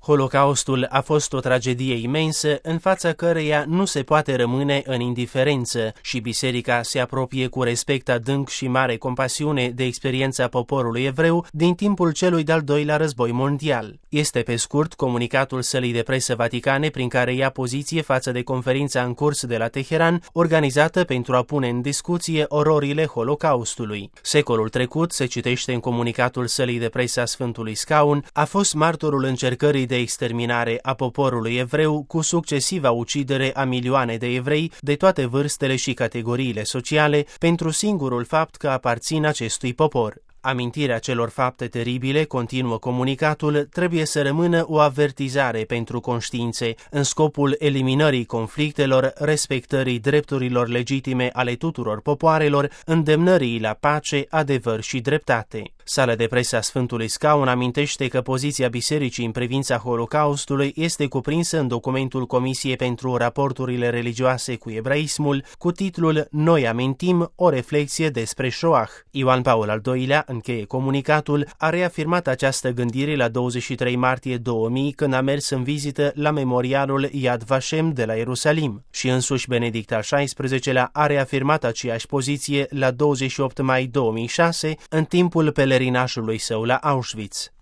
Holocaustul a fost o tragedie imensă în fața căreia nu se poate rămâne în indiferență și biserica se apropie cu respect adânc și mare compasiune de experiența poporului evreu din timpul celui de-al doilea război mondial. Este pe scurt comunicatul sălii de presă vaticane prin care ia poziție față de conferința în curs de la Teheran, organizată pentru a pune în discuție ororile Holocaustului. Secolul trecut, se citește în comunicatul sălii de presă a Sfântului Scaun, a fost martorul încercării de exterminare a poporului evreu cu succesiva ucidere a milioane de evrei de toate vârstele și categoriile sociale pentru singurul fapt că aparțin acestui popor. Amintirea celor fapte teribile, continuă comunicatul, trebuie să rămână o avertizare pentru conștiințe, în scopul eliminării conflictelor, respectării drepturilor legitime ale tuturor popoarelor, îndemnării la pace, adevăr și dreptate. Sala de presă a Sfântului Scaun amintește că poziția bisericii în privința Holocaustului este cuprinsă în documentul Comisiei pentru raporturile religioase cu ebraismul, cu titlul Noi amintim, o reflexie despre Shoah. Ioan Paul al II-lea, încheie comunicatul, a reafirmat această gândire la 23 martie 2000 când a mers în vizită la memorialul Yad Vashem de la Ierusalim și însuși Benedict al XVI-lea a reafirmat aceeași poziție la 28 mai 2006 în timpul pelerinașului său la Auschwitz.